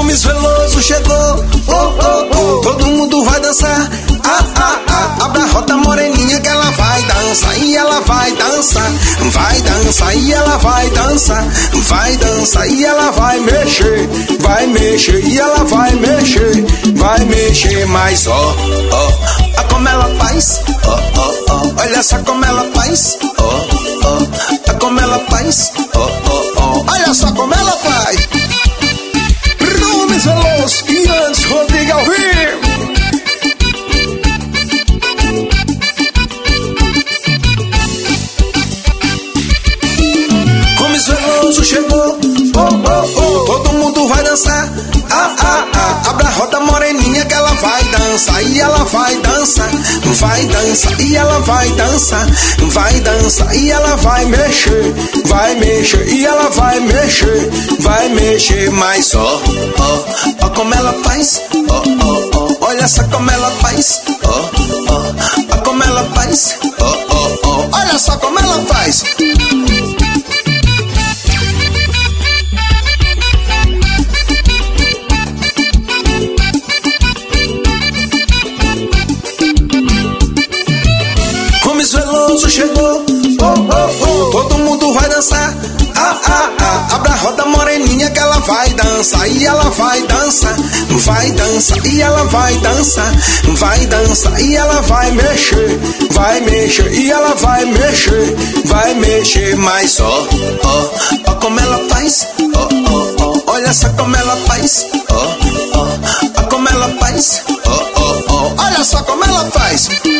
Gomes Veloso chegou, todo mundo vai dançar, abra a roda moreninha que ela vai dançar e ela vai dançar, vai dançar e ela vai dançar, vai dançar e ela vai mexer e ela vai mexer, mas ó, como ela faz, olha só como ela faz, como ela faz, olha só como ela faz. Gomes Veloso e antes Rodrigo ao vivo. Gomes Veloso chegou, todo mundo vai dançar, abra a roda moreninha que ela vai dançar e ela vai dançar, vai dançar e ela vai dançar, vai dançar e ela vai mexer e ela vai mexer, mas ó como ela faz, olha só como ela faz, como ela faz, olha só como ela faz. Gomes Veloso chegou, todo mundo vai dançar, abra a roda moreninha que ela vai dançar e ela vai dançar, vai dançar e ela vai dançar, vai dançar e ela vai mexer e ela vai mexer, mas ó como ela faz, olha só como ela faz, como ela faz, olha só como ela faz.